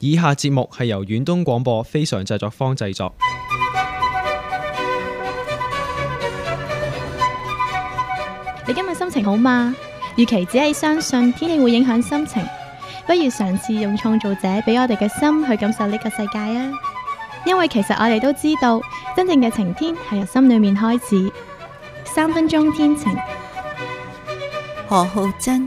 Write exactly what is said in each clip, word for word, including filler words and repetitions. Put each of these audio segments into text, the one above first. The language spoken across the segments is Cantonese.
以下節目係由遠東廣播非常製作坊製作。 你今日心情好嗎？與其只係相信天氣會影響心情，不如嘗試用創造者俾我哋嘅心去感受呢個世界啊！因為其實我哋都知道，真正嘅晴天係由心裏面開始。三分鐘天晴。 何浩珍，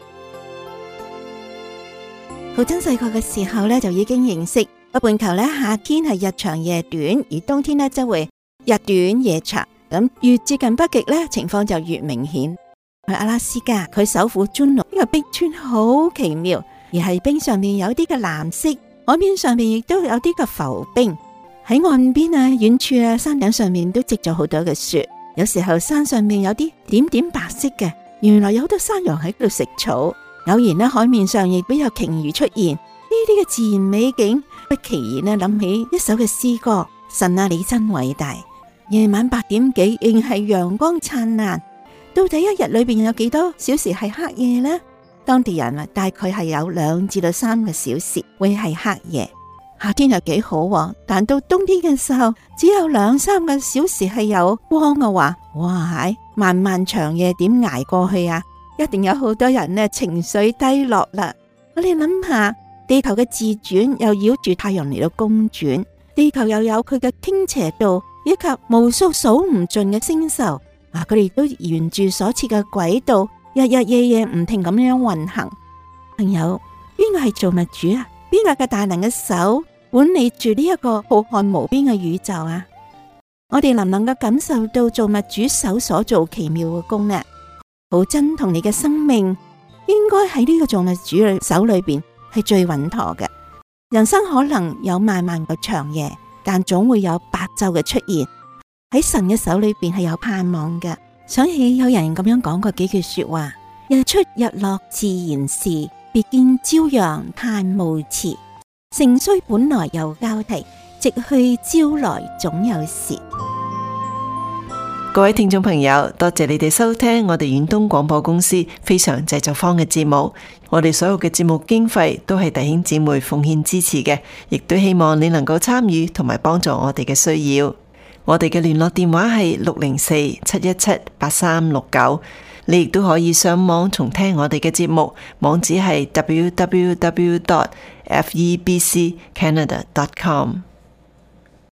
浩珍細個嘅時候呢，就已經認識北半球呢，夏天係日長夜短，而冬天呢，則會日短夜長。咁越接近北極呢，情況就越明顯。去阿拉斯加，佢首府尊龍呢個冰川好奇妙，而係冰上面有啲嘅藍色，海面上面亦都有啲嘅浮冰。喺岸邊啊、遠處啊、山頂上面都積咗好多嘅雪。有時候山上面有啲點點白色嘅，原來有好多山羊喺度食草。偶然呢，海面上亦都有鯨魚出現。呢啲嘅自然美景，不其然呢諗起一首嘅詩歌：神啊，你真偉大！夜晚八點幾，仍係陽光燦爛。到底一日裏邊有幾多小時係黑夜呢？當地人啊，大概係有兩至到三個小時會係黑夜。夏天又幾好，但到冬天嘅時候，只有兩三個小時係有光嘅話，哇！漫漫長夜點捱過去啊？一定有好多人呢情緒低落啦。我哋諗下，地球嘅自轉又繞住太陽嚟到公轉，地球又有佢嘅傾斜度，以及無數數唔盡嘅星宿啊！佢哋都沿住所設嘅軌道，日日夜夜唔停咁樣運行。朋友，邊個係造物主啊？邊個嘅大能嘅手管理住呢一個浩瀚無邊嘅宇宙啊？我哋能唔能夠感受到造物主手所做奇妙嘅功呢？浩珍同你嘅生命應該喺呢個造物主嘅手裏邊係最穩妥嘅。人生可能有漫漫個長夜，但總會有白晝嘅出現。喺神嘅手裏邊係有盼望嘅。想起有人咁樣講過幾句說話：日出日落自然是，別見朝陽嘆暮遲。盛衰本來有交替，直去朝來總有時。 各位聽眾朋友，多謝你哋收聽我哋遠東廣播公司非常製作坊嘅節目。我哋所有嘅節目經費都係弟兄姊妹奉獻支持嘅，亦都希望你能夠參與同埋幫助我哋嘅需要。我哋嘅聯絡電話係六零四七一七八三六九，你亦都可以上網重聽我哋嘅節目，網址係 w w w dot f e b c canada dot com。